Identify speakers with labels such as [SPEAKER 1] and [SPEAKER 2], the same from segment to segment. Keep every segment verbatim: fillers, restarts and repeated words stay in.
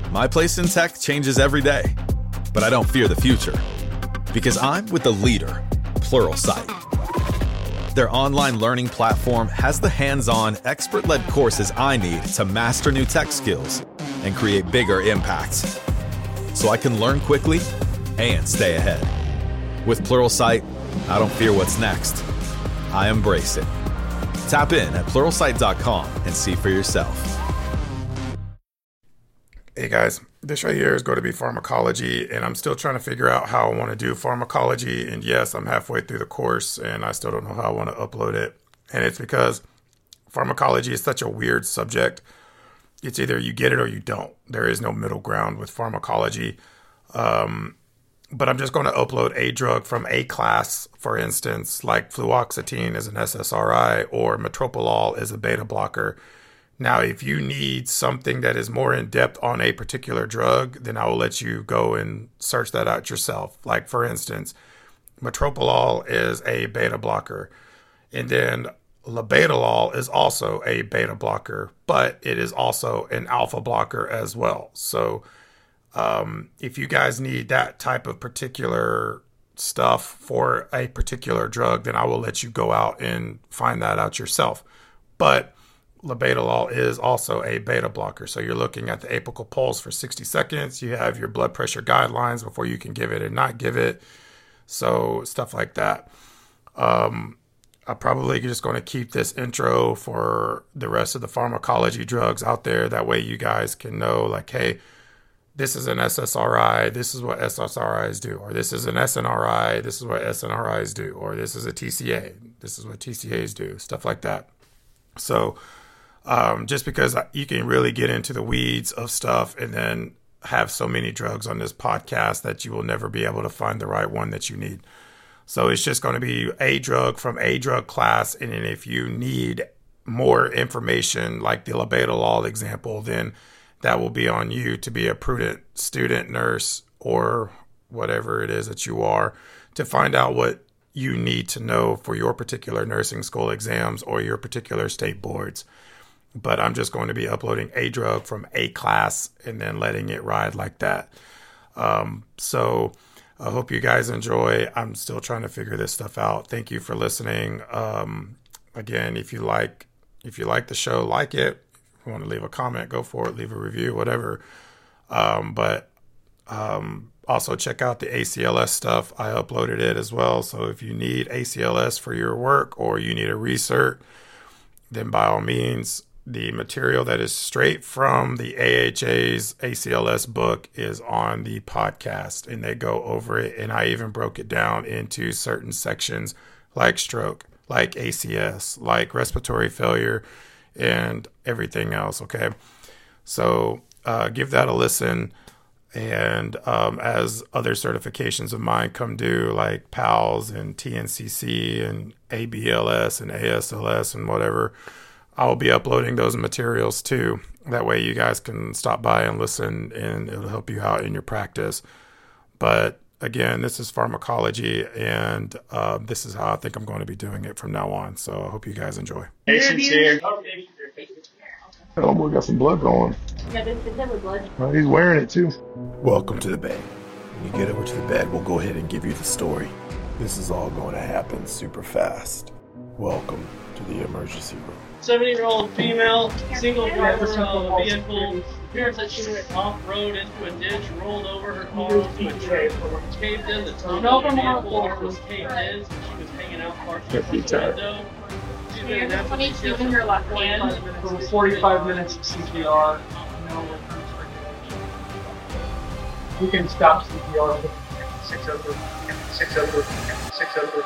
[SPEAKER 1] My place in tech changes every day, but I don't fear the future because I'm with the leader, Pluralsight. Their online learning platform has the hands-on, expert-led courses I need to master new tech skills and create bigger impacts, so I can learn quickly and stay ahead. With Pluralsight, I don't fear what's next. I embrace it. Tap in at pluralsight dot com and see for yourself.
[SPEAKER 2] Hey guys, this right here is going to be pharmacology, and I'm still trying to figure out how I want to do pharmacology. And yes, I'm halfway through the course and I still don't know how I want to upload it. And it's because pharmacology is such a weird subject. It's either you get it or you don't. There is no middle ground with pharmacology. Um, but I'm just going to upload a drug from a class, for instance, like fluoxetine is an S S R I or metoprolol is a beta blocker. Now, if you need something that is more in-depth on a particular drug, then I will let you go and search that out yourself. Like, for instance, metoprolol is a beta blocker. And then labetalol is also a beta blocker, but it is also an alpha blocker as well. So um, if you guys need that type of particular stuff for a particular drug, then I will let you go out and find that out yourself. But labetalol is also a beta blocker. So you're looking at the apical pulse for sixty seconds. You have your blood pressure guidelines before you can give it and not give it. So stuff like that. Um, I'm probably just going to keep this intro for the rest of the pharmacology drugs out there. That way you guys can know, like, hey, this is an S S R I. This is what S S R Is do. Or this is an S N R I. This is what S N R Is do. Or this is a T C A. This is what T C As do. Stuff like that. So Um, just because you can really get into the weeds of stuff and then have so many drugs on this podcast that you will never be able to find the right one that you need. So it's just going to be a drug from a drug class. And then if you need more information, like the labetalol example, then that will be on you to be a prudent student, nurse, or whatever it is that you are, to find out what you need to know for your particular nursing school exams or your particular state boards. But I'm just going to be uploading a drug from a class and then letting it ride like that. Um, so I hope you guys enjoy. I'm still trying to figure this stuff out. Thank you for listening. Um, again, if you like, if you like the show, like it. If you want to leave a comment, go for it. Leave a review, whatever. Um, but um, also check out the A C L S stuff. I uploaded it as well. So if you need A C L S for your work or you need a recert, then by all means, the material that is straight from the A H A's A C L S book is on the podcast, and they go over it. And I even broke it down into certain sections like stroke, like A C S, like respiratory failure, and everything else. Okay. So uh, give that a listen. And um, as other certifications of mine come due, like PALS and T N C C and A B L S and A S L S and whatever, I'll be uploading those materials too. That way you guys can stop by and listen, and it'll help you out in your practice. But again, this is pharmacology, and uh, this is how I think I'm going to be doing it from now on. So I hope you guys enjoy.
[SPEAKER 3] Patients here.
[SPEAKER 2] Oh, boy, got some blood going.
[SPEAKER 3] Yeah, there's the blood.
[SPEAKER 2] Well, he's wearing it too.
[SPEAKER 4] Welcome to the bed. When you get over to the bed, we'll go ahead and give you the story. This is all going to happen super fast. Welcome to the emergency room.
[SPEAKER 5] seventy-year-old female, single driver of a vehicle, appears that she went off-road into a ditch, rolled over her car onto a tree, caved in, the top of the vehicle was caved in, so she was hanging out partially from the window. She's been in
[SPEAKER 3] twenty-two in her left hand.
[SPEAKER 5] for forty-five minutes of C P R.
[SPEAKER 6] We can stop C P R with six over, six over, six over.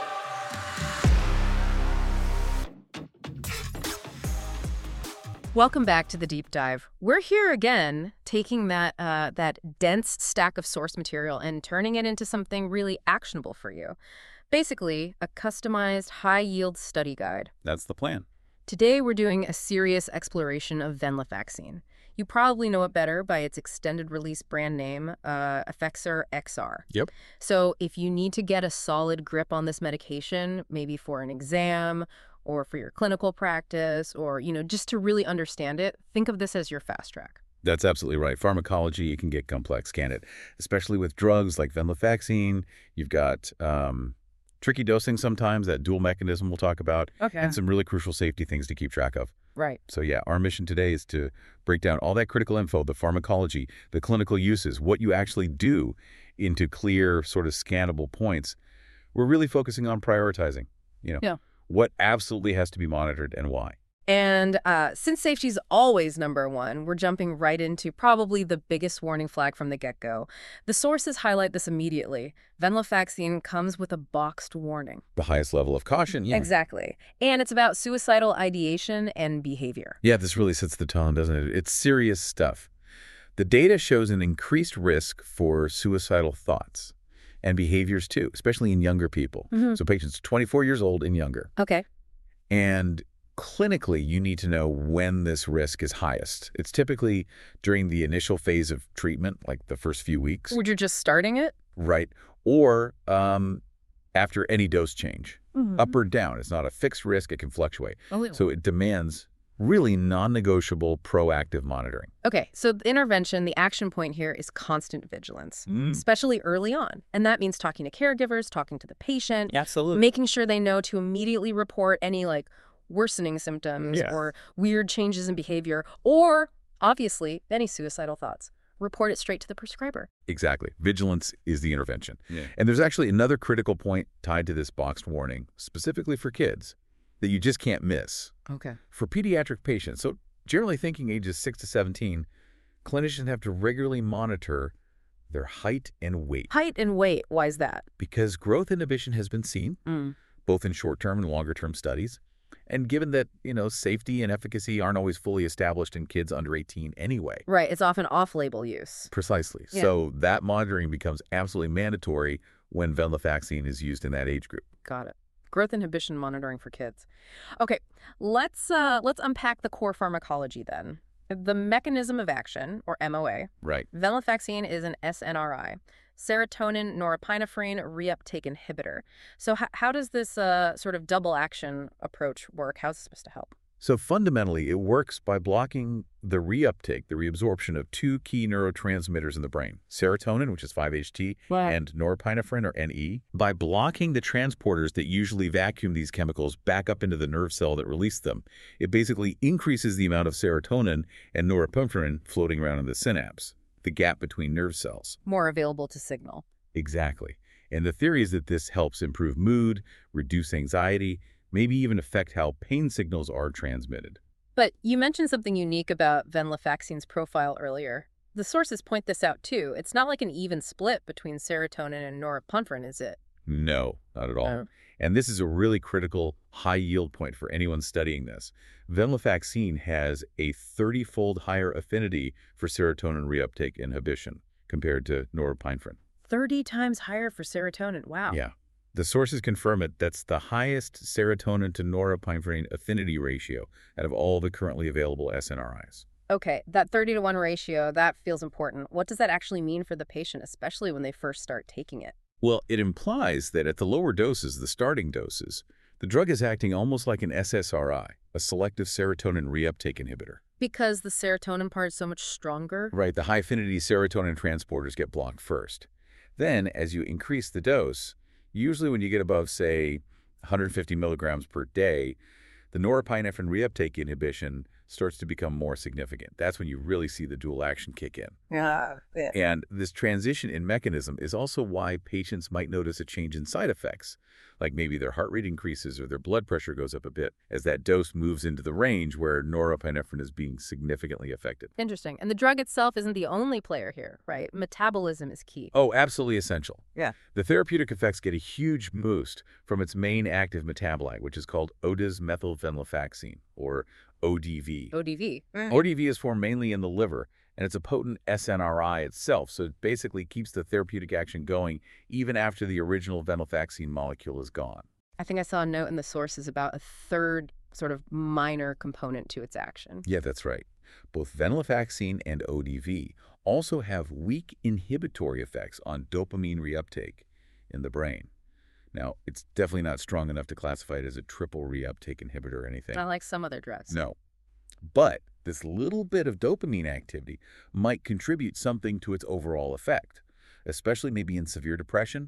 [SPEAKER 7] Welcome back to the Deep Dive. We're here again, taking that uh, that dense stack of source material and turning it into something really actionable for you. Basically, a customized, high-yield study guide.
[SPEAKER 8] That's the plan.
[SPEAKER 7] Today, we're doing a serious exploration of venlafaxine. You probably know it better by its extended-release brand name, uh, Effexor X R.
[SPEAKER 8] Yep.
[SPEAKER 7] So if you need to get a solid grip on this medication, maybe for an exam or for your clinical practice, or, you know, just to really understand it, think of this as your fast track.
[SPEAKER 8] That's absolutely right. Pharmacology, it can get complex, can it? Especially with drugs like venlafaxine. You've got um, tricky dosing sometimes, that dual mechanism we'll talk about,
[SPEAKER 7] Okay.
[SPEAKER 8] and some really crucial safety things to keep track of.
[SPEAKER 7] Right.
[SPEAKER 8] So yeah, our mission today is to break down all that critical info, the pharmacology, the clinical uses, what you actually do into clear sort of scannable points. We're really focusing on prioritizing, you know,
[SPEAKER 7] Yeah.
[SPEAKER 8] what absolutely has to be monitored and why.
[SPEAKER 7] And uh, since safety's always number one, we're jumping right into probably the biggest warning flag from the get-go. The sources highlight this immediately. Venlafaxine comes with a boxed warning.
[SPEAKER 8] The highest level of caution. Yeah.
[SPEAKER 7] Exactly. And it's about suicidal ideation and behavior.
[SPEAKER 8] Yeah, this really sets the tone, doesn't it? It's serious stuff. The data shows an increased risk for suicidal thoughts and behaviors too, especially in younger people.
[SPEAKER 7] Mhm.
[SPEAKER 8] So patients twenty-four years old and younger.
[SPEAKER 7] Okay.
[SPEAKER 8] And clinically, you need to know when this risk is highest. It's typically during the initial phase of treatment, like the first few weeks,
[SPEAKER 7] Would you just starting it?
[SPEAKER 8] right? Or um, after any dose change,
[SPEAKER 7] Mhm.
[SPEAKER 8] up or down. It's not a fixed risk. It can fluctuate.
[SPEAKER 7] Oh,
[SPEAKER 8] So it demands really non-negotiable proactive monitoring.
[SPEAKER 7] Okay, so the intervention, the action point here is constant vigilance,
[SPEAKER 8] Mm.
[SPEAKER 7] especially early on. And that means talking to caregivers, talking to the patient,
[SPEAKER 8] Absolutely.
[SPEAKER 7] making sure they know to immediately report any like worsening symptoms
[SPEAKER 8] Yeah.
[SPEAKER 7] or weird changes in behavior, or obviously any suicidal thoughts. Report it straight to the prescriber.
[SPEAKER 8] Exactly. Vigilance is the intervention. And there's actually another critical point tied to this boxed warning, specifically for kids, that you just can't miss.
[SPEAKER 7] Okay.
[SPEAKER 8] For pediatric patients, so generally thinking ages six to seventeen, clinicians have to regularly monitor their height and weight
[SPEAKER 7] Height and weight, why is that?
[SPEAKER 8] because growth inhibition has been seen,
[SPEAKER 7] Mm.
[SPEAKER 8] both in short-term and longer-term studies. And given that, you know, safety and efficacy aren't always fully established in kids under eighteen anyway.
[SPEAKER 7] Right, it's often off-label use.
[SPEAKER 8] Precisely.
[SPEAKER 7] Yeah.
[SPEAKER 8] So that monitoring becomes absolutely mandatory when venlafaxine is used in that age group.
[SPEAKER 7] Got it. Growth inhibition monitoring for kids. Okay, let's uh, let's unpack the core pharmacology then. The mechanism of action, or M O A.
[SPEAKER 8] Right.
[SPEAKER 7] Venlafaxine is an S N R I, serotonin norepinephrine reuptake inhibitor. So h- how does this uh, sort of double action approach work? How's it supposed to help?
[SPEAKER 8] So fundamentally, it works by blocking the reuptake, the reabsorption of two key neurotransmitters in the brain, serotonin, which is five H T, and norepinephrine, or N E. By blocking the transporters that usually vacuum these chemicals back up into the nerve cell that released them, it basically increases the amount of serotonin and norepinephrine floating around in the synapse, the gap between nerve cells.
[SPEAKER 7] More available to signal.
[SPEAKER 8] Exactly. And the theory is that this helps improve mood, reduce anxiety, maybe even affect how pain signals are transmitted.
[SPEAKER 7] But you mentioned something unique about venlafaxine's profile earlier. The sources point this out too. It's not like an even split between serotonin and norepinephrine, is it?
[SPEAKER 8] No, not at all.
[SPEAKER 7] Oh.
[SPEAKER 8] And this is a really critical high yield point for anyone studying this. Venlafaxine has a thirty-fold higher affinity for serotonin reuptake inhibition compared to norepinephrine.
[SPEAKER 7] thirty times higher for serotonin. Wow.
[SPEAKER 8] Yeah. The sources confirm it. That's the highest serotonin to norepinephrine affinity ratio out of all the currently available S N R Is.
[SPEAKER 7] Okay, that thirty to one ratio, that feels important. What does that actually mean for the patient, especially when they first start taking it?
[SPEAKER 8] Well, it implies that at the lower doses, the starting doses, the drug is acting almost like an S S R I, a selective serotonin reuptake inhibitor.
[SPEAKER 7] Because the serotonin part is so much stronger?
[SPEAKER 8] Right, the high-affinity serotonin transporters get blocked first. Then, as you increase the dose, usually when you get above, say, one hundred fifty milligrams per day, the norepinephrine reuptake inhibition starts to become more significant. That's when you really see the dual action kick in.
[SPEAKER 7] Yeah. yeah.
[SPEAKER 8] And this transition in mechanism is also why patients might notice a change in side effects, like maybe their heart rate increases or their blood pressure goes up a bit as that dose moves into the range where norepinephrine is being significantly affected.
[SPEAKER 7] Interesting. And the drug itself isn't the only player here, right? Metabolism is key.
[SPEAKER 8] Oh, absolutely essential.
[SPEAKER 7] Yeah.
[SPEAKER 8] The therapeutic effects get a huge boost from its main active metabolite, which is called odesmethylvenlafaxine, or O D V.
[SPEAKER 7] O D V.
[SPEAKER 8] O D V is formed mainly in the liver, and it's a potent S N R I itself, so it basically keeps the therapeutic action going even after the original venlafaxine molecule is gone.
[SPEAKER 7] I think I saw a note in the sources about a third sort of minor component to its action.
[SPEAKER 8] Yeah, that's right. Both venlafaxine and O D V also have weak inhibitory effects on dopamine reuptake in the brain. Now, it's definitely not strong enough to classify it as a triple reuptake inhibitor or anything.
[SPEAKER 7] Not like some other drugs.
[SPEAKER 8] No. But This little bit of dopamine activity might contribute something to its overall effect, especially maybe in severe depression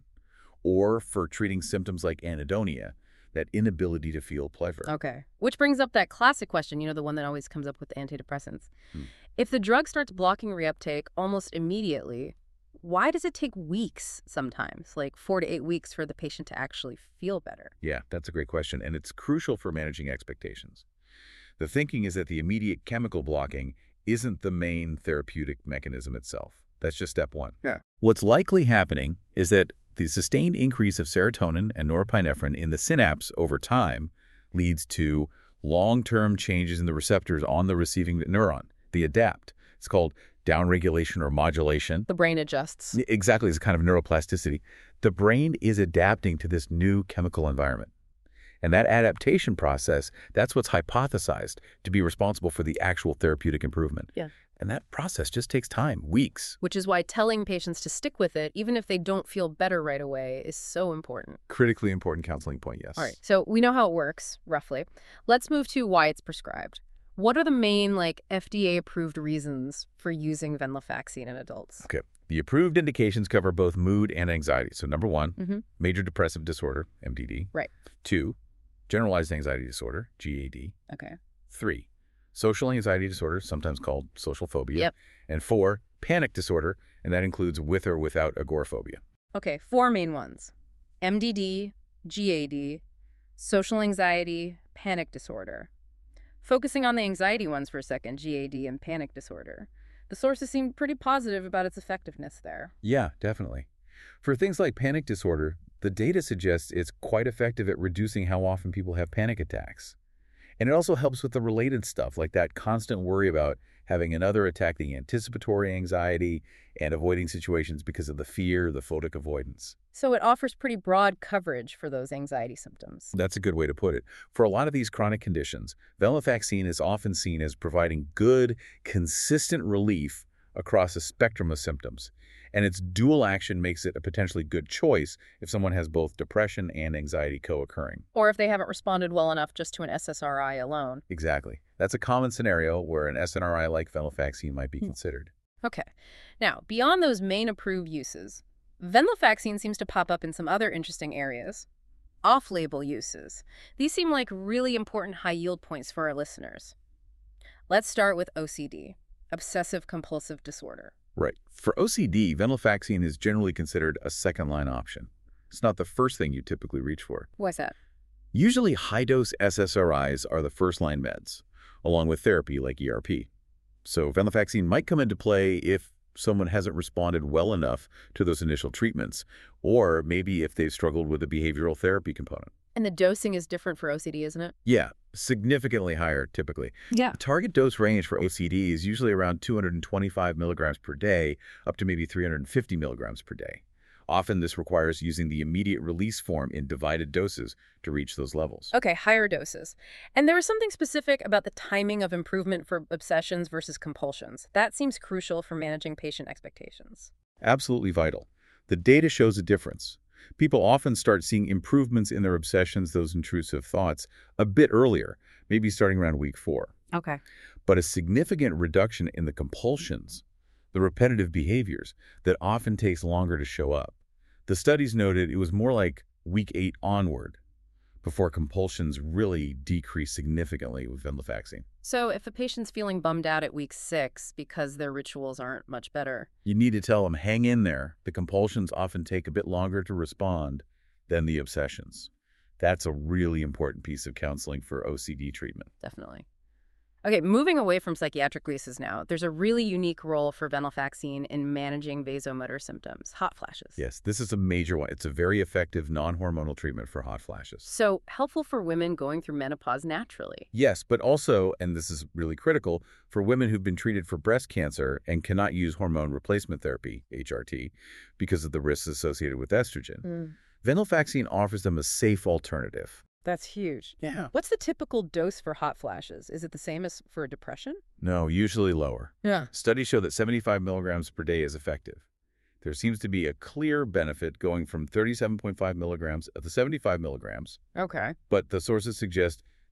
[SPEAKER 8] or for treating symptoms like anhedonia, that inability to feel pleasure.
[SPEAKER 7] Okay. Which brings up that classic question, you know, the one that always comes up with antidepressants.
[SPEAKER 8] Hmm.
[SPEAKER 7] If the drug starts blocking reuptake almost immediately, why does it take weeks sometimes, like four to eight weeks for the patient to actually feel better?
[SPEAKER 8] Yeah, that's a great question, and it's crucial for managing expectations. The thinking is that the immediate chemical blocking isn't the main therapeutic mechanism itself. That's just step one.
[SPEAKER 2] Yeah.
[SPEAKER 8] What's likely happening is that the sustained increase of serotonin and norepinephrine in the synapse over time leads to long-term changes in the receptors on the receiving neuron. They adapt. It's called downregulation or modulation.
[SPEAKER 7] The brain adjusts.
[SPEAKER 8] Exactly. It's a kind of neuroplasticity. The brain is adapting to this new chemical environment. And that adaptation process, that's what's hypothesized to be responsible for the actual therapeutic improvement.
[SPEAKER 7] Yeah.
[SPEAKER 8] And that process just takes time, weeks.
[SPEAKER 7] Which is why telling patients to stick with it, even if they don't feel better right away, is so important.
[SPEAKER 8] Critically important counseling point, yes.
[SPEAKER 7] All right. So we know how it works, roughly. Let's move to why it's prescribed. What are the main, like, F D A-approved reasons for using venlafaxine in adults?
[SPEAKER 8] Okay. The approved indications cover both mood and anxiety. So number one,
[SPEAKER 7] Mm-hmm.
[SPEAKER 8] major depressive disorder, M D D.
[SPEAKER 7] Right.
[SPEAKER 8] Two, generalized anxiety disorder, G A D.
[SPEAKER 7] Okay.
[SPEAKER 8] Three, social anxiety disorder, sometimes called social phobia.
[SPEAKER 7] Yep.
[SPEAKER 8] And four, panic disorder, and that includes with or without agoraphobia.
[SPEAKER 7] Okay, four main ones. M D D, G A D, social anxiety, panic disorder. Focusing on the anxiety ones for a second, G A D and panic disorder. The sources seem pretty positive about its effectiveness there.
[SPEAKER 8] Yeah, definitely. For things like panic disorder, the data suggests it's quite effective at reducing how often people have panic attacks. And it also helps with the related stuff, like that constant worry about having another attack, the anticipatory anxiety, and avoiding situations because of the fear, the photic avoidance.
[SPEAKER 7] So it offers pretty broad coverage for those anxiety symptoms.
[SPEAKER 8] That's a good way to put it. For a lot of these chronic conditions, venlafaxine is often seen as providing good, consistent relief across a spectrum of symptoms. And its dual action makes it a potentially good choice if someone has both depression and anxiety co-occurring.
[SPEAKER 7] Or if they haven't responded well enough just to an S S R I alone.
[SPEAKER 8] Exactly. That's a common scenario where an S N R I like venlafaxine might be
[SPEAKER 7] Hmm.
[SPEAKER 8] considered.
[SPEAKER 7] Okay. Now, beyond those main approved uses, venlafaxine seems to pop up in some other interesting areas. Off-label uses. These seem like really important high-yield points for our listeners. Let's start with O C D, obsessive-compulsive disorder.
[SPEAKER 8] Right. For O C D, venlafaxine is generally considered a second-line option. It's not the first thing you typically reach for.
[SPEAKER 7] Why's that?
[SPEAKER 8] Usually, high-dose S S R Is are the first-line meds, along with therapy like E R P. So venlafaxine might come into play if someone hasn't responded well enough to those initial treatments, or maybe if they've struggled with a behavioral therapy component.
[SPEAKER 7] And the dosing is different for O C D, isn't it?
[SPEAKER 8] Yeah, significantly higher typically.
[SPEAKER 7] Yeah.
[SPEAKER 8] The target dose range for O C D is usually around two hundred twenty-five milligrams per day, up to maybe three hundred fifty milligrams per day. Often this requires using the immediate release form in divided doses to reach those levels.
[SPEAKER 7] Okay, higher doses. And there was something specific about the timing of improvement for obsessions versus compulsions. That seems crucial for managing patient expectations.
[SPEAKER 8] Absolutely vital. The data shows a difference. People often start seeing improvements in their obsessions, those intrusive thoughts, a bit earlier, maybe starting around week four.
[SPEAKER 7] Okay.
[SPEAKER 8] But a significant reduction in the compulsions, the repetitive behaviors, that often takes longer to show up. The studies noted it was more like week eight onward before compulsions really decreased significantly with venlafaxine.
[SPEAKER 7] So if a patient's feeling bummed out at week six because their rituals aren't much better,
[SPEAKER 8] You need to tell them, hang in there. The compulsions often take a bit longer to respond than the obsessions. That's a really important piece of counseling for O C D treatment.
[SPEAKER 7] definitely. Okay, moving away from psychiatric uses now, there's a really unique role for venlafaxine in managing vasomotor symptoms, hot flashes.
[SPEAKER 8] Yes, this is a major one. It's a very effective non-hormonal treatment for hot flashes.
[SPEAKER 7] So helpful for women going through menopause naturally.
[SPEAKER 8] Yes, but also, and this is really critical, for women who've been treated for breast cancer and cannot use hormone replacement therapy, H R T, because of the risks associated with estrogen.
[SPEAKER 7] Mm,
[SPEAKER 8] Venlafaxine offers them a safe alternative.
[SPEAKER 7] that's huge.
[SPEAKER 8] Yeah.
[SPEAKER 7] What's the typical dose for hot flashes? Is it the same as for depression?
[SPEAKER 8] No, usually lower.
[SPEAKER 7] Yeah.
[SPEAKER 8] Studies show that seventy-five milligrams per day is effective. There seems to be a clear benefit going from thirty-seven point five milligrams to seventy-five milligrams,
[SPEAKER 7] Okay.
[SPEAKER 8] but the sources suggest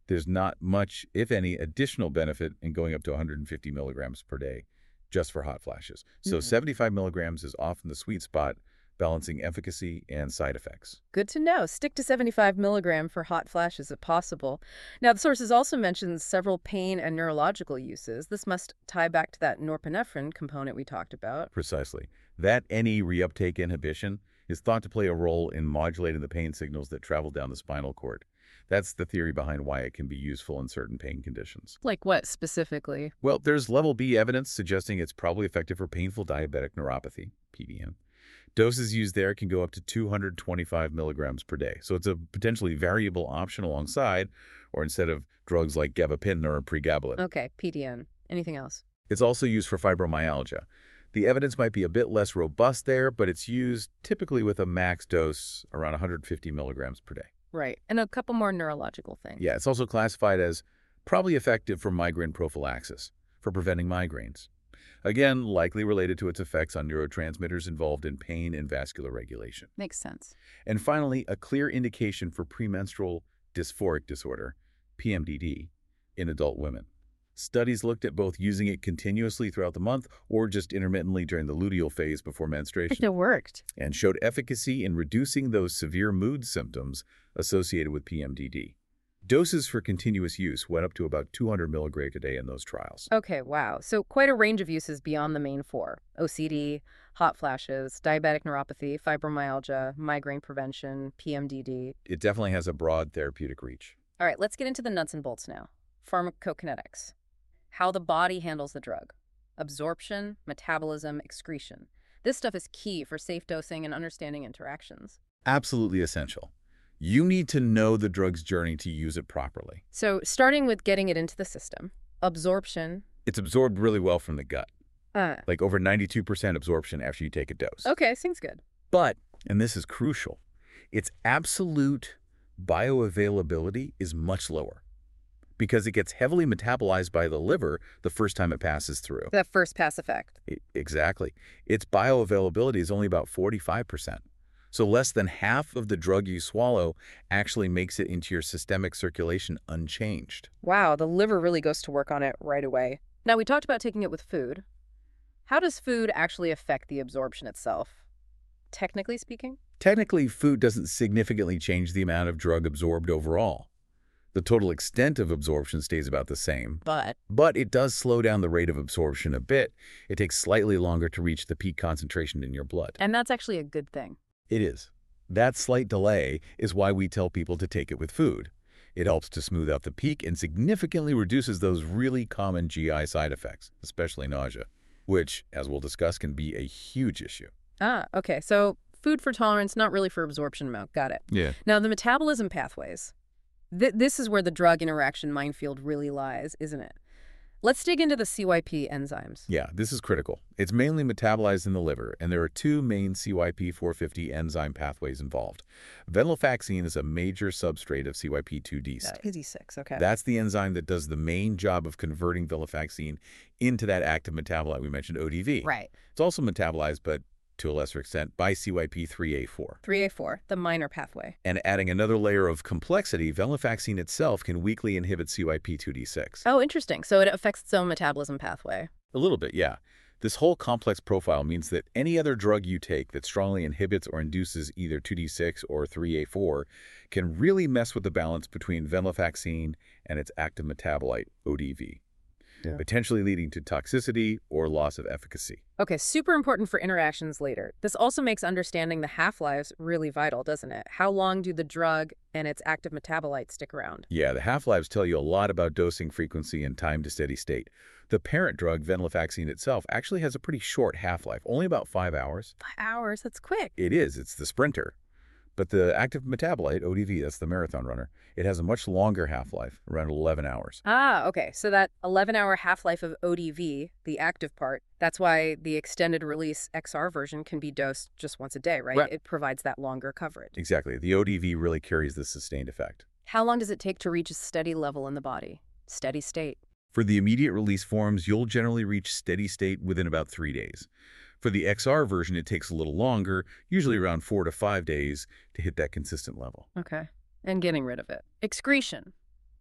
[SPEAKER 8] There's not much, if any, additional benefit in going up to one hundred fifty milligrams per day just for hot flashes. So
[SPEAKER 7] Mm-hmm.
[SPEAKER 8] seventy-five milligrams is often the sweet spot, balancing efficacy and side effects.
[SPEAKER 7] Good to know. Stick to seventy-five milligram for hot flashes if possible. Now, the sources also mentions several pain and neurological uses. This must tie back to that norepinephrine component we talked about.
[SPEAKER 8] Precisely. That N E reuptake inhibition is thought to play a role in modulating the pain signals that travel down the spinal cord. That's the theory behind why it can be useful in certain pain conditions.
[SPEAKER 7] Like what specifically?
[SPEAKER 8] Well, there's level B evidence suggesting it's probably effective for painful diabetic neuropathy, P D N. Doses used there can go up to two hundred twenty-five milligrams per day. So it's a potentially variable option alongside or instead of drugs like gabapentin or pregabalin.
[SPEAKER 7] Okay, P D N. Anything else?
[SPEAKER 8] It's also used for fibromyalgia. The evidence might be a bit less robust there, but it's used typically with a max dose around one hundred fifty milligrams per day.
[SPEAKER 7] Right. And a couple more neurological things.
[SPEAKER 8] Yeah, it's also classified as probably effective for migraine prophylaxis, for preventing migraines. Again, likely related to its effects on neurotransmitters involved in pain and vascular regulation.
[SPEAKER 7] Makes sense.
[SPEAKER 8] And finally, a clear indication for premenstrual dysphoric disorder, P M D D, in adult women. Studies looked at both using it continuously throughout the month or just intermittently during the luteal phase before menstruation.
[SPEAKER 7] It worked.
[SPEAKER 8] And showed efficacy in reducing those severe mood symptoms associated with P M D D. Doses for continuous use went up to about two hundred milligrams a day in those trials.
[SPEAKER 7] Okay, wow. So quite a range of uses beyond the main four. O C D, hot flashes, diabetic neuropathy, fibromyalgia, migraine prevention, P M D D.
[SPEAKER 8] It definitely has a broad therapeutic reach.
[SPEAKER 7] All right, let's get into the nuts and bolts now. Pharmacokinetics. How the body handles the drug. Absorption, metabolism, excretion. This stuff is key for safe dosing and understanding interactions.
[SPEAKER 8] Absolutely essential. You need to know the drug's journey to use it properly.
[SPEAKER 7] So starting with getting it into the system. Absorption.
[SPEAKER 8] It's absorbed really well from the gut,
[SPEAKER 7] Uh,
[SPEAKER 8] like over ninety-two percent absorption after you take a dose.
[SPEAKER 7] okay, seems good.
[SPEAKER 8] But, and this is crucial, its absolute bioavailability is much lower because it gets heavily metabolized by the liver the first time it passes through.
[SPEAKER 7] That first pass effect.
[SPEAKER 8] I- exactly. Its bioavailability is only about forty-five percent. So less than half of the drug you swallow actually makes it into your systemic circulation unchanged.
[SPEAKER 7] Wow, the liver really goes to work on it right away. Now, we talked about taking it with food. How does food actually affect the absorption itself? Technically speaking?
[SPEAKER 8] Technically, food doesn't significantly change the amount of drug absorbed overall. The total extent of absorption stays about the same,
[SPEAKER 7] But
[SPEAKER 8] but it does slow down the rate of absorption a bit. It takes slightly longer to reach the peak concentration in your blood.
[SPEAKER 7] And that's actually a good thing.
[SPEAKER 8] It is. That slight delay is why we tell people to take it with food. It helps to smooth out the peak and significantly reduces those really common G I side effects, especially nausea, which, as we'll discuss, can be a huge issue.
[SPEAKER 7] Ah, okay. So food for tolerance, not really for absorption amount. Got it.
[SPEAKER 8] Yeah.
[SPEAKER 7] Now, the metabolism pathways. Th- this is where the drug interaction minefield really lies, isn't it? Let's dig into the C Y P enzymes.
[SPEAKER 8] Yeah, this is critical. It's mainly metabolized in the liver, and there are two main C Y P four fifty enzyme pathways involved. Venlafaxine is a major substrate of C Y P two D six.
[SPEAKER 7] P D six, okay.
[SPEAKER 8] That's the enzyme that does the main job of converting venlafaxine into that active metabolite we mentioned, O D V.
[SPEAKER 7] Right.
[SPEAKER 8] It's also metabolized, but to a lesser extent, by C Y P three A four.
[SPEAKER 7] three A four, the minor pathway.
[SPEAKER 8] And adding another layer of complexity, venlafaxine itself can weakly inhibit C Y P two D six.
[SPEAKER 7] Oh, interesting. So it affects its own metabolism pathway.
[SPEAKER 8] A little bit, yeah. This whole complex profile means that any other drug you take that strongly inhibits or induces either two D six or three A four can really mess with the balance between venlafaxine and its active metabolite, O D V,
[SPEAKER 4] Yeah.
[SPEAKER 8] potentially leading to toxicity or loss of efficacy.
[SPEAKER 7] Okay, super important for interactions later. This also makes understanding the half-lives really vital, doesn't it? How long do the drug and its active metabolites stick around?
[SPEAKER 8] Yeah, the half-lives tell you a lot about dosing frequency and time to steady state. The parent drug, venlafaxine itself, actually has a pretty short half-life, only about five hours.
[SPEAKER 7] Five hours, that's quick.
[SPEAKER 8] It is, it's the sprinter. But the active metabolite, O D V, that's the marathon runner, it has a much longer half-life, around eleven hours.
[SPEAKER 7] Ah, okay. So that eleven-hour half-life of O D V, the active part, that's why the extended release X R version can be dosed just once a day, right?
[SPEAKER 8] Right.
[SPEAKER 7] It provides that longer coverage.
[SPEAKER 8] Exactly. The O D V really carries the sustained effect.
[SPEAKER 7] How long does it take to reach a steady level in the body? Steady state.
[SPEAKER 8] For the immediate release forms, you'll generally reach steady state within about three days. For the X R version, it takes a little longer, usually around four to five days, to hit that consistent level.
[SPEAKER 7] Okay. And getting rid of it. Excretion.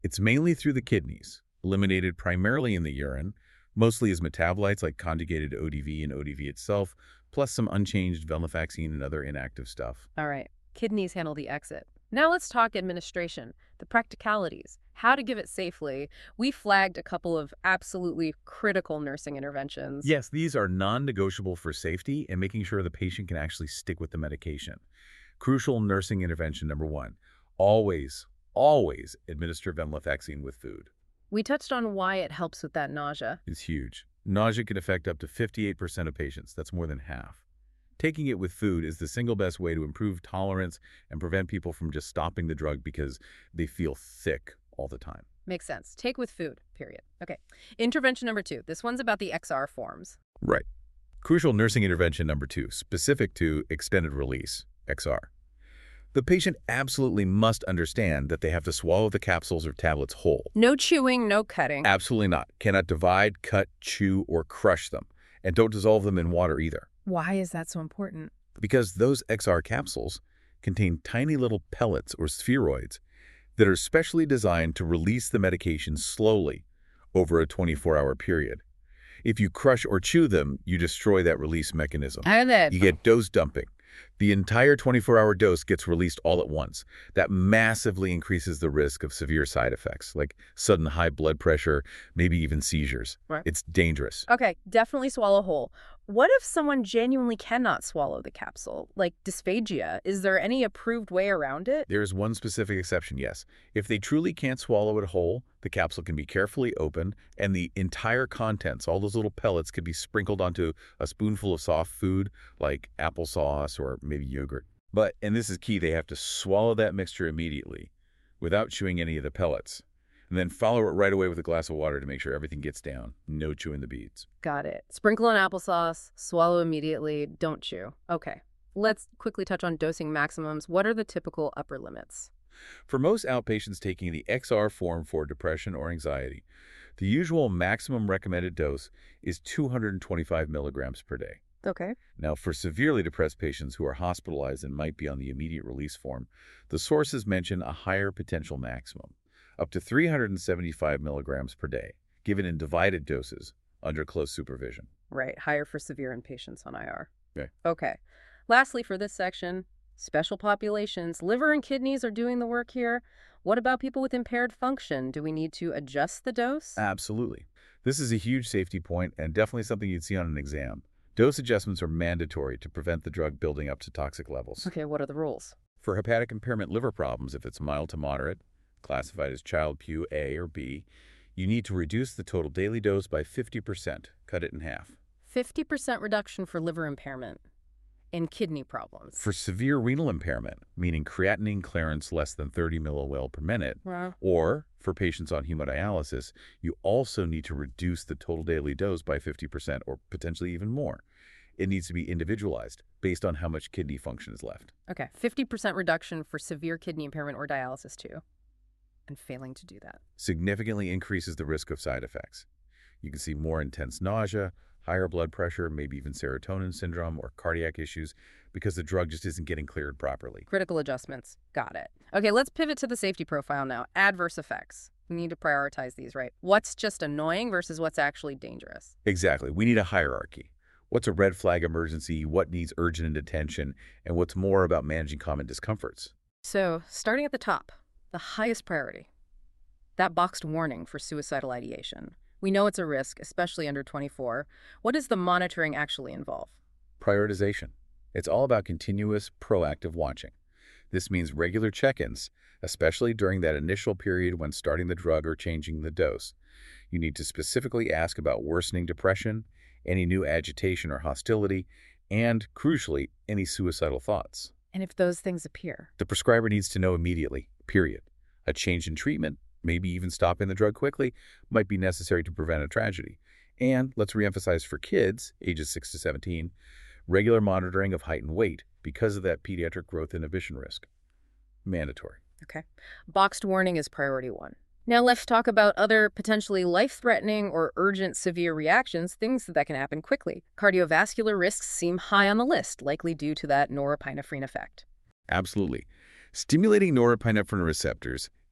[SPEAKER 8] It's mainly through the kidneys, eliminated primarily in the urine, mostly as metabolites like conjugated O D V and O D V itself, plus some unchanged venlafaxine and other inactive stuff.
[SPEAKER 7] All right, kidneys handle the exit. Now let's talk administration, the practicalities, how to give it safely. We flagged a couple of absolutely critical nursing interventions.
[SPEAKER 8] Yes, these are non-negotiable for safety and making sure the patient can actually stick with the medication. Crucial nursing intervention number one, always, always administer venlafaxine with food.
[SPEAKER 7] We touched on why it helps with that nausea.
[SPEAKER 8] It's huge. Nausea can affect up to fifty-eight percent of patients. That's more than half. Taking it with food is the single best way to improve tolerance and prevent people from just stopping the drug because they feel sick all the time.
[SPEAKER 7] Makes sense. Take with food, period. Okay. Intervention number two. This one's about the X R forms.
[SPEAKER 8] Right. Crucial nursing intervention number two, specific to extended release, X R. The patient absolutely must understand that they have to swallow the capsules or tablets whole.
[SPEAKER 7] No chewing, no cutting.
[SPEAKER 8] Absolutely not. Cannot divide, cut, chew, or crush them. And don't dissolve them in water either.
[SPEAKER 7] Why is that so important?
[SPEAKER 8] Because those X R capsules contain tiny little pellets or spheroids that are specially designed to release the medication slowly over a twenty-four hour period. If you crush or chew them, you destroy that release mechanism.
[SPEAKER 7] I that.
[SPEAKER 8] You get dose dumping. The entire twenty-four hour dose gets released all at once. That massively increases the risk of severe side effects, like sudden high blood pressure, maybe even seizures.
[SPEAKER 7] Right.
[SPEAKER 8] It's dangerous.
[SPEAKER 7] Okay, definitely swallow whole. What if someone genuinely cannot swallow the capsule, like dysphagia? Is there any approved way around it?
[SPEAKER 8] There's one specific exception, yes. If they truly can't swallow it whole, the capsule can be carefully opened, and the entire contents, all those little pellets, could be sprinkled onto a spoonful of soft food, like applesauce or maybe yogurt. But, and this is key, they have to swallow that mixture immediately without chewing any of the pellets. And then follow it right away with a glass of water to make sure everything gets down. No chewing the beads.
[SPEAKER 7] Got it. Sprinkle in applesauce, swallow immediately, don't chew. Okay. Let's quickly touch on dosing maximums. What are the typical upper limits?
[SPEAKER 8] For most outpatients taking the X R form for depression or anxiety, the usual maximum recommended dose is two hundred twenty-five milligrams per day.
[SPEAKER 7] Okay.
[SPEAKER 8] Now, for severely depressed patients who are hospitalized and might be on the immediate release form, the sources mention a higher potential maximum, up to three hundred seventy-five milligrams per day, given in divided doses under close supervision.
[SPEAKER 7] Right, higher for severe inpatients on I R.
[SPEAKER 8] Okay.
[SPEAKER 7] Okay. Lastly, for this section, special populations. Liver and kidneys are doing the work here. What about people with impaired function? Do we need to adjust the dose?
[SPEAKER 8] Absolutely. This is a huge safety point and definitely something you'd see on an exam. Dose adjustments are mandatory to prevent the drug building up to toxic levels.
[SPEAKER 7] Okay, what are the rules?
[SPEAKER 8] For hepatic impairment liver problems, if it's mild to moderate, classified as Child-Pugh A or B, you need to reduce the total daily dose by fifty percent. Cut it in half.
[SPEAKER 7] fifty percent reduction for liver impairment and kidney problems.
[SPEAKER 8] For severe renal impairment, meaning creatinine clearance less than thirty millimoles per minute,
[SPEAKER 7] Wow.
[SPEAKER 8] or for patients on hemodialysis, you also need to reduce the total daily dose by fifty percent or potentially even more. It needs to be individualized based on how much kidney function is left.
[SPEAKER 7] Okay, fifty percent reduction for severe kidney impairment or dialysis too. And failing to do that.
[SPEAKER 8] Significantly increases the risk of side effects. You can see more intense nausea, higher blood pressure, maybe even serotonin syndrome or cardiac issues because the drug just isn't getting cleared properly.
[SPEAKER 7] Critical adjustments. Got it. Okay, let's pivot to the safety profile now. Adverse effects. We need to prioritize these, right? What's just annoying versus what's actually dangerous?
[SPEAKER 8] Exactly. We need a hierarchy. What's a red flag emergency, what needs urgent attention, and what's more about managing common discomforts?
[SPEAKER 7] So, starting at the top, the highest priority, that boxed warning for suicidal ideation. We know it's a risk, especially under twenty-four. What does the monitoring actually involve?
[SPEAKER 8] Prioritization. It's all about continuous, proactive watching. This means regular check-ins, especially during that initial period when starting the drug or changing the dose. You need to specifically ask about worsening depression, any new agitation or hostility, and, crucially, any suicidal thoughts.
[SPEAKER 7] And if those things appear?
[SPEAKER 8] The prescriber needs to know immediately, period. A change in treatment, maybe even stopping the drug quickly, might be necessary to prevent a tragedy. And let's reemphasize for kids, ages six to seventeen, regular monitoring of height and weight because of that pediatric growth inhibition risk. Mandatory.
[SPEAKER 7] Okay. Boxed warning is priority one. Now let's talk about other potentially life-threatening or urgent severe reactions, things that can happen quickly. Cardiovascular risks seem high on the list, likely due to that norepinephrine effect.
[SPEAKER 8] Absolutely. Stimulating norepinephrine receptors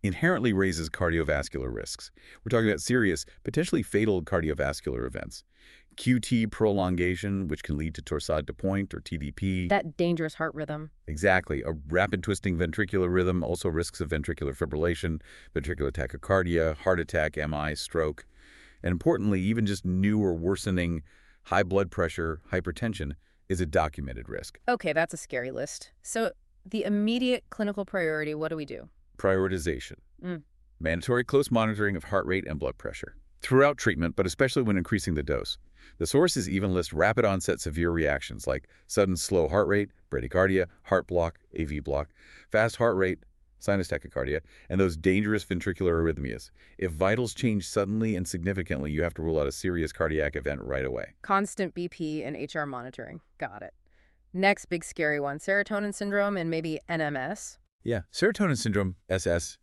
[SPEAKER 8] inherently raises cardiovascular risks. We're talking about serious, potentially fatal cardiovascular events. Q T prolongation, which can lead to torsade de pointe or T D P.
[SPEAKER 7] That dangerous heart rhythm.
[SPEAKER 8] Exactly. A rapid twisting ventricular rhythm, also risks of ventricular fibrillation, ventricular tachycardia, heart attack, M I, stroke. And importantly, even just new or worsening high blood pressure, hypertension is a documented risk.
[SPEAKER 7] Okay, that's a scary list. So the immediate clinical priority, what do we do?
[SPEAKER 8] Prioritization.
[SPEAKER 7] Mm.
[SPEAKER 8] Mandatory close monitoring of heart rate and blood pressure throughout treatment, but especially when increasing the dose. The sources even list rapid onset severe reactions like sudden slow heart rate, bradycardia, heart block, A V block, fast heart rate, sinus tachycardia, and those dangerous ventricular arrhythmias. If vitals change suddenly and significantly, you have to rule out a serious cardiac event right away.
[SPEAKER 7] Constant B P and H R monitoring. Got it. Next big scary one, serotonin syndrome and maybe N M S.
[SPEAKER 8] Yeah, serotonin syndrome, S S,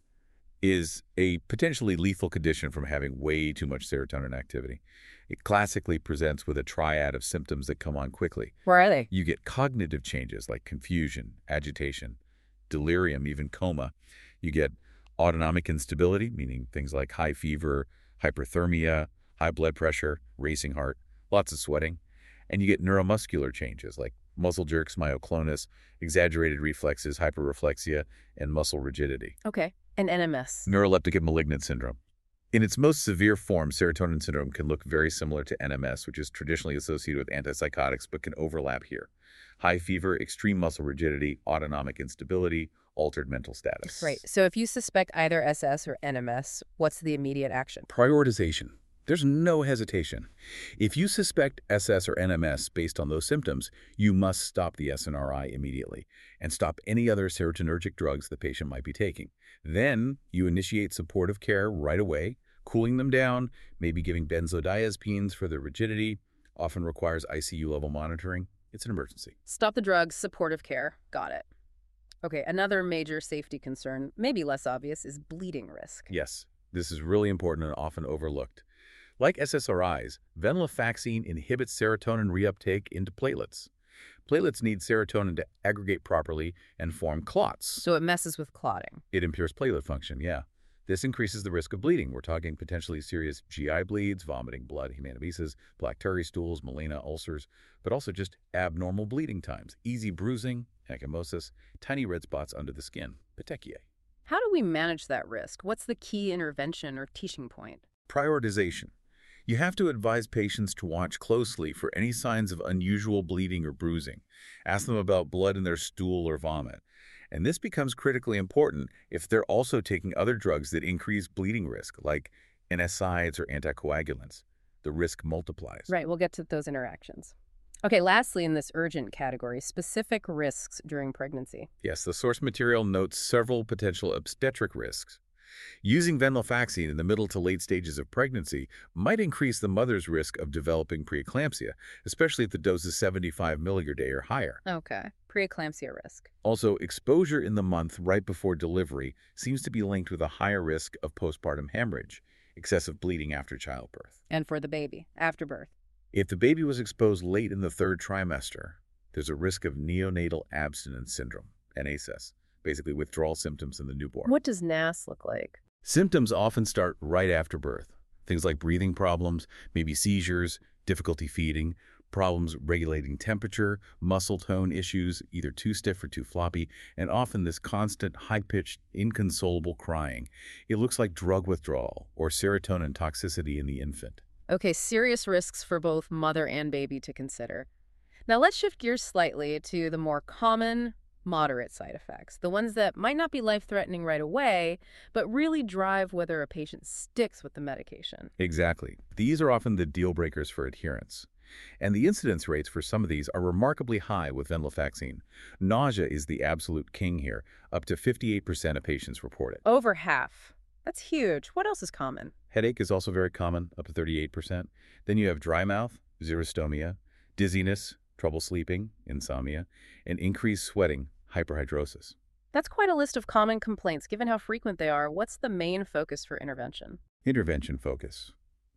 [SPEAKER 8] is a potentially lethal condition from having way too much serotonin activity. It classically presents with a triad of symptoms that come on quickly.
[SPEAKER 7] Where are they?
[SPEAKER 8] You get cognitive changes like confusion, agitation, delirium, even coma. You get autonomic instability, meaning things like high fever, hyperthermia, high blood pressure, racing heart, lots of sweating. And you get neuromuscular changes like muscle jerks, myoclonus, exaggerated reflexes, hyperreflexia, and muscle rigidity.
[SPEAKER 7] Okay. And N M S.
[SPEAKER 8] Neuroleptic and malignant syndrome. In its most severe form, serotonin syndrome can look very similar to N M S, which is traditionally associated with antipsychotics but can overlap here. High fever, extreme muscle rigidity, autonomic instability, altered mental status.
[SPEAKER 7] Right. So if you suspect either S S or N M S, what's the immediate action?
[SPEAKER 8] Prioritization. There's no hesitation. If you suspect S S or N M S based on those symptoms, you must stop the S N R I immediately and stop any other serotonergic drugs the patient might be taking. Then you initiate supportive care right away, cooling them down, maybe giving benzodiazepines for the rigidity, often requires I C U level monitoring. It's an emergency.
[SPEAKER 7] Stop the drugs, supportive care. Got it. Okay, another major safety concern, maybe less obvious, is bleeding risk.
[SPEAKER 8] Yes, this is really important and often overlooked. Like S S R Is, venlafaxine inhibits serotonin reuptake into platelets. Platelets need serotonin to aggregate properly and form clots.
[SPEAKER 7] So it messes with clotting.
[SPEAKER 8] It impairs platelet function, yeah. This increases the risk of bleeding. We're talking potentially serious G I bleeds, vomiting blood, hematemesis, black Terry stools, melena, ulcers, but also just abnormal bleeding times, easy bruising, ecchymosis, tiny red spots under the skin, petechiae.
[SPEAKER 7] How do we manage that risk? What's the key intervention or teaching point?
[SPEAKER 8] Prioritization. You have to advise patients to watch closely for any signs of unusual bleeding or bruising. Ask them about blood in their stool or vomit. And this becomes critically important if they're also taking other drugs that increase bleeding risk, like N SAIDs or anticoagulants. The risk multiplies.
[SPEAKER 7] Right, we'll get to those interactions. Okay, lastly, in this urgent category, specific risks during pregnancy.
[SPEAKER 8] Yes, the source material notes several potential obstetric risks. Using venlafaxine in the middle to late stages of pregnancy might increase the mother's risk of developing preeclampsia, especially if the dose is seventy-five milligrams per day or higher.
[SPEAKER 7] Okay, preeclampsia risk.
[SPEAKER 8] Also, exposure in the month right before delivery seems to be linked with a higher risk of postpartum hemorrhage, excessive bleeding after childbirth.
[SPEAKER 7] And for the baby, after birth.
[SPEAKER 8] If the baby was exposed late in the third trimester, there's a risk of neonatal abstinence syndrome, N A S S. Basically withdrawal symptoms in the newborn.
[SPEAKER 7] What does N A S look like?
[SPEAKER 8] Symptoms often start right after birth. Things like breathing problems, maybe seizures, difficulty feeding, problems regulating temperature, muscle tone issues, either too stiff or too floppy, and often this constant, high-pitched, inconsolable crying. It looks like drug withdrawal or serotonin toxicity in the infant.
[SPEAKER 7] Okay, serious risks for both mother and baby to consider. Now let's shift gears slightly to the more common, moderate side effects, the ones that might not be life-threatening right away, but really drive whether a patient sticks with the medication.
[SPEAKER 8] Exactly. These are often the deal breakers for adherence. And the incidence rates for some of these are remarkably high with venlafaxine. Nausea is the absolute king here. Up to fifty-eight percent of patients report it.
[SPEAKER 7] Over half. That's huge. What else is common?
[SPEAKER 8] Headache is also very common, up to thirty-eight percent. Then you have dry mouth, xerostomia, dizziness, trouble sleeping, insomnia, and increased sweating, hyperhidrosis.
[SPEAKER 7] That's quite a list of common complaints. Given how frequent they are, what's the main focus for intervention?
[SPEAKER 8] Intervention focus.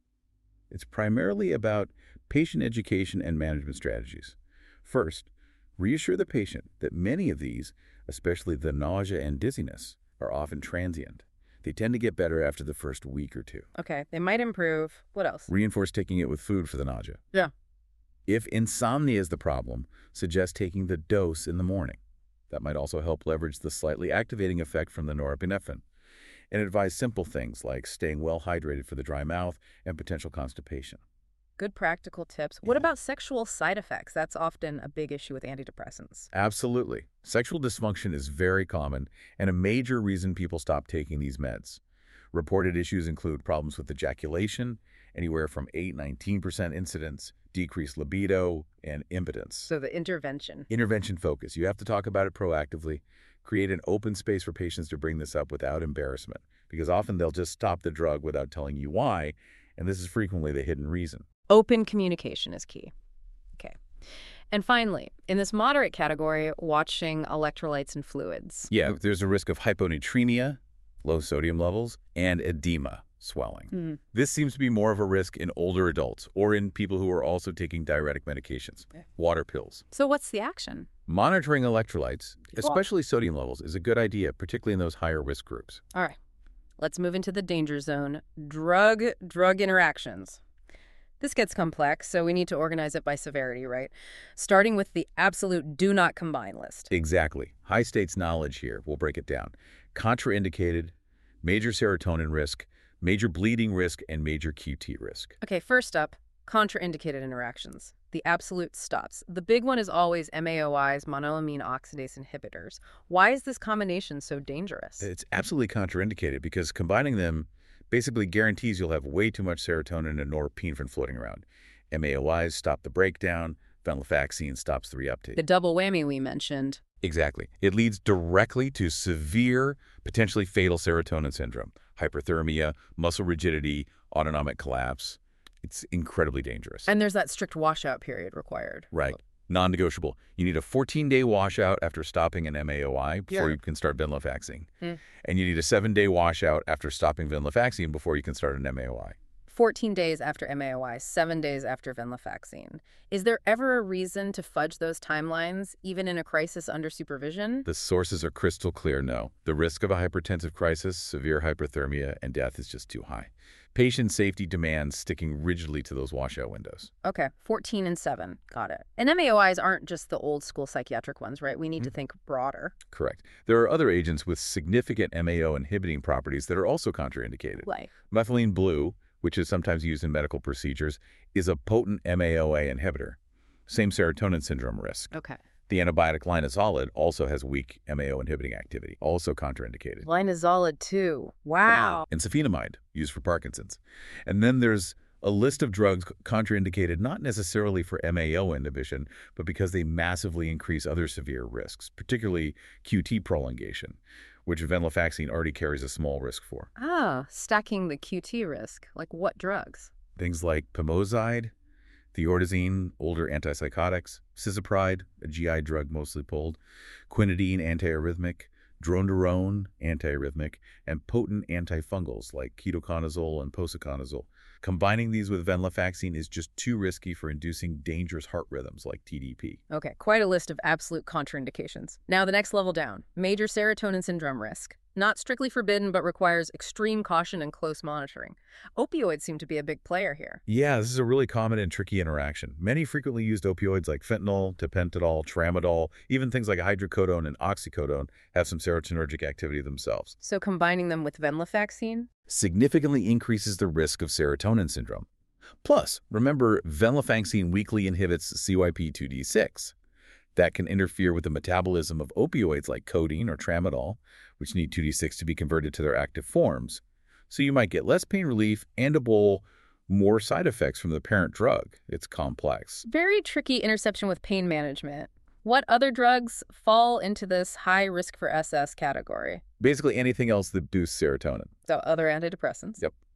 [SPEAKER 8] It's primarily about patient education and management strategies. First, reassure the patient that many of these, especially the nausea and dizziness, are often transient. They tend to get better after the first week or two.
[SPEAKER 7] Okay, they might improve. What else?
[SPEAKER 8] Reinforce taking it with food for the nausea.
[SPEAKER 7] Yeah.
[SPEAKER 8] If insomnia is the problem, suggest taking the dose in the morning. That might also help leverage the slightly activating effect from the norepinephrine. And advise simple things like staying well hydrated for the dry mouth and potential constipation.
[SPEAKER 7] Good practical tips. What about sexual side effects? That's often a big issue with antidepressants.
[SPEAKER 8] Absolutely. Sexual dysfunction is very common and a major reason people stop taking these meds. Reported issues include problems with ejaculation, anywhere from eight to nineteen percent incidence, decreased libido, and impotence.
[SPEAKER 7] So the intervention.
[SPEAKER 8] Intervention focus. You have to talk about it proactively. Create an open space for patients to bring this up without embarrassment, because often they'll just stop the drug without telling you why, and this is frequently the hidden reason.
[SPEAKER 7] Open communication is key. Okay. And finally, in this moderate category, watching electrolytes and fluids.
[SPEAKER 8] Yeah, there's a risk of hyponatremia, low sodium levels, and edema, swelling.
[SPEAKER 7] Mm.
[SPEAKER 8] This seems to be more of a risk in older adults or in people who are also taking diuretic medications, water pills.
[SPEAKER 7] So what's the action?
[SPEAKER 8] Monitoring electrolytes, especially sodium levels, is a good idea, particularly in those higher risk groups.
[SPEAKER 7] All right. Let's move into the danger zone. Drug-drug interactions. This gets complex, so we need to organize it by severity, right? Starting with the absolute do not combine list.
[SPEAKER 8] Exactly. High stakes knowledge here. We'll break it down. Contraindicated, major serotonin risk, major bleeding risk, and major Q T risk.
[SPEAKER 7] Okay, first up, contraindicated interactions. The absolute stops. The big one is always M A O Is, monoamine oxidase inhibitors. Why is this combination so dangerous?
[SPEAKER 8] It's absolutely contraindicated because combining them basically guarantees you'll have way too much serotonin and norepinephrine floating around. M A O Is stop the breakdown. Venlafaxine stops the reuptake.
[SPEAKER 7] The double whammy we mentioned.
[SPEAKER 8] Exactly. It leads directly to severe, potentially fatal serotonin syndrome, hyperthermia, muscle rigidity, autonomic collapse. It's incredibly dangerous.
[SPEAKER 7] And there's that strict washout period required.
[SPEAKER 8] Right. Non-negotiable. You need a fourteen-day washout after stopping an M A O I before
[SPEAKER 7] Yeah.
[SPEAKER 8] you can start venlafaxine.
[SPEAKER 7] Hmm.
[SPEAKER 8] And you need a seven-day washout after stopping venlafaxine before you can start an M A O I.
[SPEAKER 7] fourteen days after M A O I, seven days after venlafaxine. Is there ever a reason to fudge those timelines, even in a crisis under supervision?
[SPEAKER 8] The sources are crystal clear, no. The risk of a hypertensive crisis, severe hyperthermia, and death is just too high. Patient safety demands sticking rigidly to those washout windows.
[SPEAKER 7] Okay, fourteen and seven. Got it. And M A O Is aren't just the old school psychiatric ones, right? We need
[SPEAKER 8] Mm-hmm.
[SPEAKER 7] to think broader.
[SPEAKER 8] Correct. There are other agents with significant M A O inhibiting properties that are also contraindicated.
[SPEAKER 7] Like?
[SPEAKER 8] Methylene blue, which is sometimes used in medical procedures, is a potent M A O A inhibitor. Same serotonin syndrome risk.
[SPEAKER 7] Okay.
[SPEAKER 8] The antibiotic linezolid also has weak M A O inhibiting activity, also contraindicated.
[SPEAKER 7] Linezolid too. Wow.
[SPEAKER 8] And safenamide, used for Parkinson's. And then there's a list of drugs contraindicated not necessarily for M A O inhibition, but because they massively increase other severe risks, particularly Q T prolongation, which venlafaxine already carries a small risk for.
[SPEAKER 7] Ah, stacking the Q T risk. Like what drugs?
[SPEAKER 8] Things like pimozide, thiordazine, older antipsychotics, cisapride, a G I drug mostly pulled, quinidine, antiarrhythmic, dronedarone, antiarrhythmic, and potent antifungals like ketoconazole and posaconazole. Combining these with venlafaxine is just too risky for inducing dangerous heart rhythms like T D P.
[SPEAKER 7] Okay, quite a list of absolute contraindications. Now the next level down, major serotonin syndrome risk. Not strictly forbidden, but requires extreme caution and close monitoring. Opioids seem to be a big player here.
[SPEAKER 8] Yeah, this is a really common and tricky interaction. Many frequently used opioids like fentanyl, tapentadol, tramadol, even things like hydrocodone and oxycodone have some serotonergic activity themselves.
[SPEAKER 7] So combining them with venlafaxine?
[SPEAKER 8] Significantly increases the risk of serotonin syndrome. Plus, remember, venlafaxine weakly inhibits C Y P two D six. That can interfere with the metabolism of opioids like codeine or tramadol, which need two D six to be converted to their active forms. So you might get less pain relief and a bowl, more side effects from the parent drug. It's complex.
[SPEAKER 7] Very tricky interception with pain management. What other drugs fall into this high risk for S S category?
[SPEAKER 8] Basically anything else that boosts serotonin.
[SPEAKER 7] So other antidepressants.
[SPEAKER 8] Yep.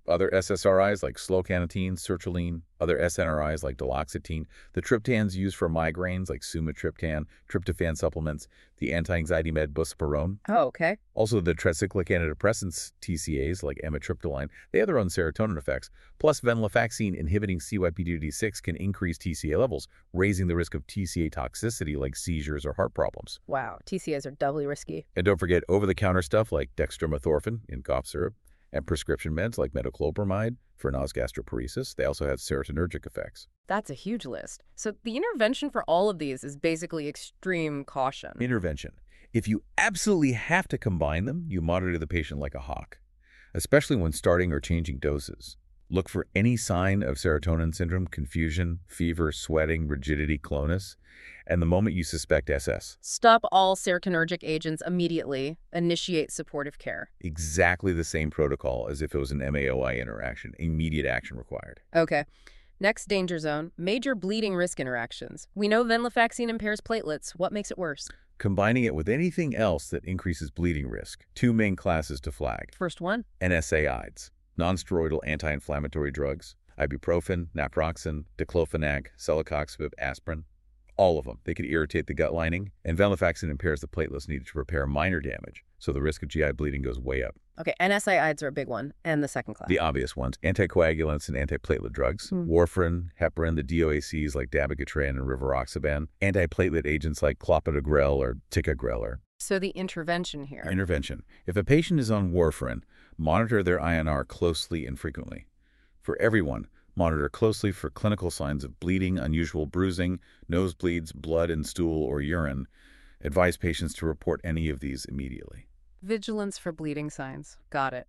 [SPEAKER 8] Other S S R Is like slocanatine, sertraline, other S N R Is like duloxetine, the triptans used for migraines like sumatriptan, tryptophan supplements, the anti-anxiety med buspirone.
[SPEAKER 7] Oh, okay.
[SPEAKER 8] Also, the tricyclic antidepressants, T C As, like amitriptyline, they have their own serotonin effects. Plus, venlafaxine inhibiting C Y P two D six can increase T C A levels, raising the risk of T C A toxicity like seizures or heart problems.
[SPEAKER 7] Wow, T C As are doubly risky.
[SPEAKER 8] And don't forget over-the-counter stuff like dextromethorphan in cough syrup, and prescription meds like metoclopramide for nosgastroparesis. They also have serotonergic effects.
[SPEAKER 7] That's a huge list. So the intervention for all of these is basically extreme caution.
[SPEAKER 8] Intervention. If you absolutely have to combine them, you monitor the patient like a hawk, especially when starting or changing doses. Look for any sign of serotonin syndrome, confusion, fever, sweating, rigidity, clonus, and the moment you suspect S S.
[SPEAKER 7] Stop all serotonergic agents immediately. Initiate supportive care.
[SPEAKER 8] Exactly the same protocol as if it was an M A O I interaction. Immediate action required.
[SPEAKER 7] Okay. Next danger zone, major bleeding risk interactions. We know venlafaxine impairs platelets. What makes it worse?
[SPEAKER 8] Combining it with anything else that increases bleeding risk. Two main classes to flag.
[SPEAKER 7] First one?
[SPEAKER 8] N SAIDs, non-steroidal anti-inflammatory drugs, ibuprofen, naproxen, diclofenac, celecoxib, aspirin. All of them. They could irritate the gut lining, and venlafaxine impairs the platelets needed to repair minor damage, so the risk of G I bleeding goes way up.
[SPEAKER 7] Okay, N SAIDs are a big one, and the second class.
[SPEAKER 8] The obvious ones, anticoagulants and antiplatelet drugs,
[SPEAKER 7] Hmm.
[SPEAKER 8] warfarin, heparin, the D O A Cs like dabigatran and rivaroxaban, antiplatelet agents like clopidogrel or ticagrelor.
[SPEAKER 7] So the intervention here.
[SPEAKER 8] Intervention. If a patient is on warfarin, monitor their I N R closely and frequently. For everyone, monitor closely for clinical signs of bleeding, unusual bruising, nosebleeds, blood in stool or urine. Advise patients to report any of these immediately.
[SPEAKER 7] Vigilance for bleeding signs. Got it.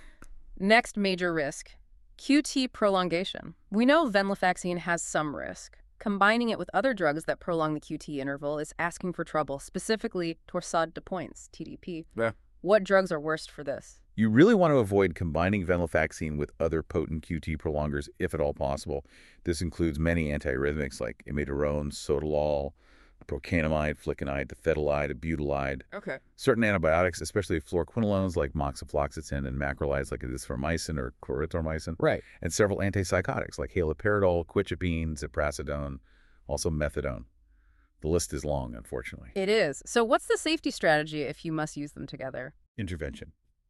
[SPEAKER 7] Next major risk, Q T prolongation. We know venlafaxine has some risk. Combining it with other drugs that prolong the Q T interval is asking for trouble, specifically torsade de pointes, T D P.
[SPEAKER 8] Yeah.
[SPEAKER 7] What drugs are worst for this?
[SPEAKER 8] You really want to avoid combining venlafaxine with other potent Q T prolongers if at all possible. This includes many antiarrhythmics like imidazole, sotalol, procainamide, flecainide, dofetilide, butylide.
[SPEAKER 7] Okay.
[SPEAKER 8] Certain antibiotics, especially fluoroquinolones like moxifloxacin and macrolides like azithromycin or clarithromycin.
[SPEAKER 7] Right.
[SPEAKER 8] And several antipsychotics like haloperidol, quetiapine, ziprasidone, also methadone. The list is long, unfortunately.
[SPEAKER 7] It is. So what's the safety strategy if you must use them together?
[SPEAKER 8] Intervention.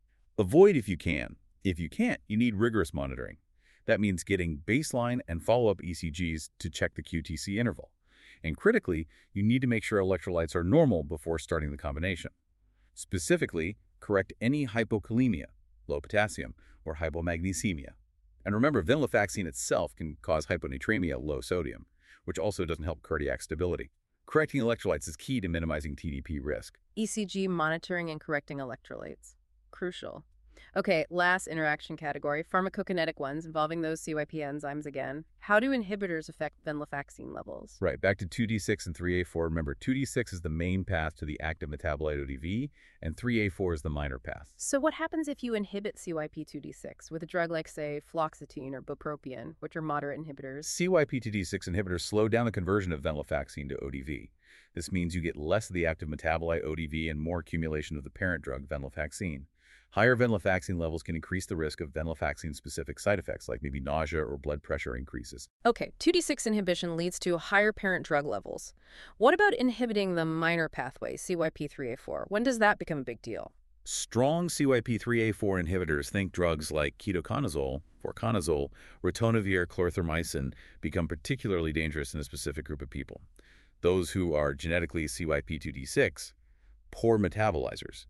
[SPEAKER 8] Avoid if you can. If you can't, you need rigorous monitoring. That means getting baseline and follow-up E C Gs to check the Q T C interval. And critically, you need to make sure electrolytes are normal before starting the combination. Specifically, correct any hypokalemia, low potassium, or hypomagnesemia. And remember, venlafaxine itself can cause hyponatremia, low sodium, which also doesn't help cardiac stability. Correcting electrolytes is key to minimizing T D P risk.
[SPEAKER 7] E C G monitoring and correcting electrolytes. Crucial. Okay, last interaction category, pharmacokinetic ones involving those C Y P enzymes again. How do inhibitors affect venlafaxine levels?
[SPEAKER 8] Right, back to two D six and three A four. Remember, two D six is the main path to the active metabolite O D V, and three A four is the minor path.
[SPEAKER 7] So what happens if you inhibit C Y P two D six with a drug like, say, fluoxetine or bupropion, which are moderate inhibitors?
[SPEAKER 8] C Y P two D six inhibitors slow down the conversion of venlafaxine to O D V. This means you get less of the active metabolite O D V and more accumulation of the parent drug, venlafaxine. Higher venlafaxine levels can increase the risk of venlafaxine-specific side effects, like maybe nausea or blood pressure increases.
[SPEAKER 7] Okay, two D six inhibition leads to higher parent drug levels. What about inhibiting the minor pathway, C Y P three A four? When does that become a big deal?
[SPEAKER 8] Strong C Y P three A four inhibitors, think drugs like ketoconazole, vorconazole, ritonavir, chlorthromycin, become particularly dangerous in a specific group of people. Those who are genetically C Y P two D six, poor metabolizers.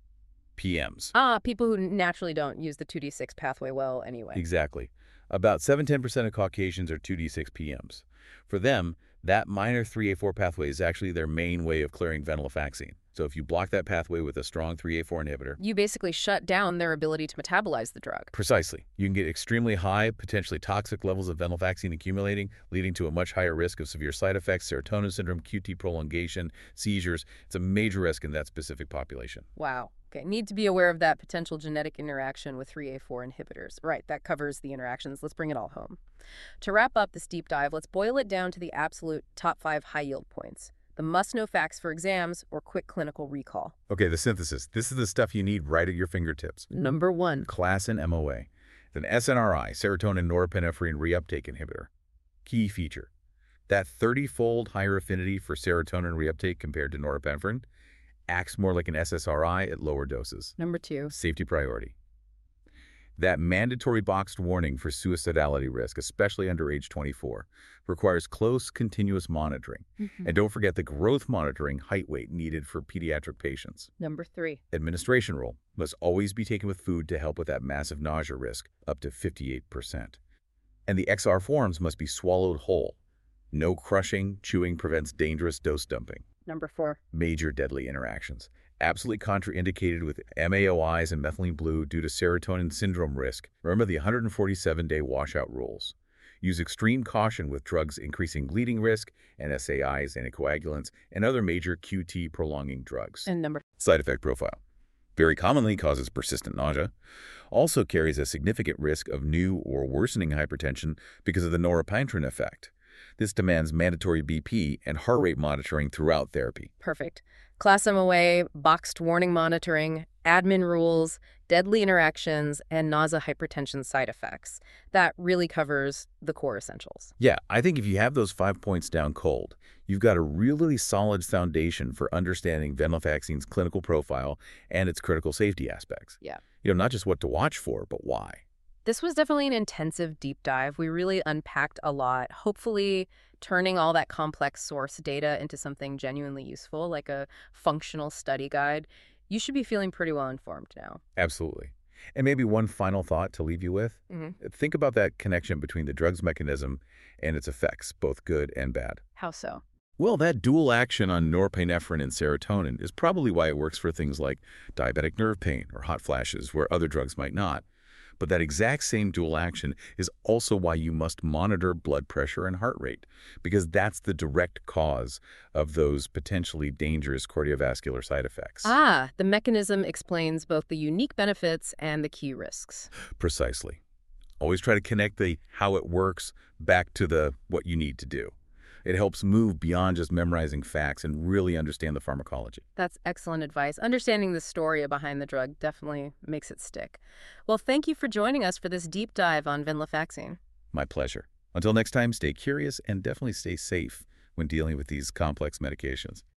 [SPEAKER 8] P Ms.
[SPEAKER 7] Ah, people who naturally don't use the two D six pathway well anyway.
[SPEAKER 8] Exactly. About seven to ten percent of Caucasians are two D six P Ms. For them, that minor three A four pathway is actually their main way of clearing venlafaxine. So if you block that pathway with a strong three A four inhibitor,
[SPEAKER 7] you basically shut down their ability to metabolize the drug.
[SPEAKER 8] Precisely. You can get extremely high, potentially toxic levels of venlafaxine accumulating, leading to a much higher risk of severe side effects, serotonin syndrome, Q T prolongation, seizures. It's a major risk in that specific population.
[SPEAKER 7] Wow. Okay, need to be aware of that potential genetic interaction with three A four inhibitors. Right, that covers the interactions. Let's bring it all home. To wrap up this deep dive, let's boil it down to the absolute top five high-yield points. The must-know facts for exams or quick clinical recall.
[SPEAKER 8] Okay, the synthesis. This is the stuff you need right at your fingertips.
[SPEAKER 7] Number one.
[SPEAKER 8] Class and M O A. Then S N R I, serotonin norepinephrine reuptake inhibitor. Key feature: that thirty-fold higher affinity for serotonin reuptake compared to norepinephrine acts more like an S S R I at lower doses.
[SPEAKER 7] Number two.
[SPEAKER 8] Safety priority: that mandatory boxed warning for suicidality risk, especially under age twenty-four, requires close, continuous monitoring.
[SPEAKER 7] Mm-hmm.
[SPEAKER 8] And don't forget the growth monitoring height weight needed for pediatric patients.
[SPEAKER 7] Number three.
[SPEAKER 8] Administration rule: must always be taken with food to help with that massive nausea risk, up to fifty-eight percent. And the X R forms must be swallowed whole. No crushing, chewing prevents dangerous dose dumping.
[SPEAKER 7] Number four.
[SPEAKER 8] Major deadly interactions: absolutely contraindicated with M A O Is and methylene blue due to serotonin syndrome risk. Remember the one hundred forty-seven day washout rules. Use extreme caution with drugs increasing bleeding risk, N S A Is, anticoagulants, and other major Q T prolonging drugs.
[SPEAKER 7] And number
[SPEAKER 8] Side effect profile: very commonly causes persistent nausea. Also carries a significant risk of new or worsening hypertension because of the norepinephrine effect. This demands mandatory B P and heart rate monitoring throughout therapy.
[SPEAKER 7] Perfect. Class M O A, boxed warning monitoring, admin rules, deadly interactions, and nausea hypertension side effects. That really covers the core essentials.
[SPEAKER 8] Yeah, I think if you have those five points down cold, you've got a really solid foundation for understanding venlafaxine's clinical profile and its critical safety aspects.
[SPEAKER 7] Yeah.
[SPEAKER 8] You know, not just what to watch for, but why.
[SPEAKER 7] This was definitely an intensive deep dive. We really unpacked a lot, hopefully turning all that complex source data into something genuinely useful, like a functional study guide. You should be feeling pretty well informed now.
[SPEAKER 8] Absolutely. And maybe one final thought to leave you with.
[SPEAKER 7] Mm-hmm.
[SPEAKER 8] Think about that connection between the drug's mechanism and its effects, both good and bad.
[SPEAKER 7] How so?
[SPEAKER 8] Well, that dual action on norepinephrine and serotonin is probably why it works for things like diabetic nerve pain or hot flashes where other drugs might not. But that exact same dual action is also why you must monitor blood pressure and heart rate, because that's the direct cause of those potentially dangerous cardiovascular side effects.
[SPEAKER 7] Ah, the mechanism explains both the unique benefits and the key risks.
[SPEAKER 8] Precisely. Always try to connect the how it works back to the what you need to do. It helps move beyond just memorizing facts and really understand the pharmacology.
[SPEAKER 7] That's excellent advice. Understanding the story behind the drug definitely makes it stick. Well, thank you for joining us for this deep dive on venlafaxine.
[SPEAKER 8] My pleasure. Until next time, stay curious and definitely stay safe when dealing with these complex medications.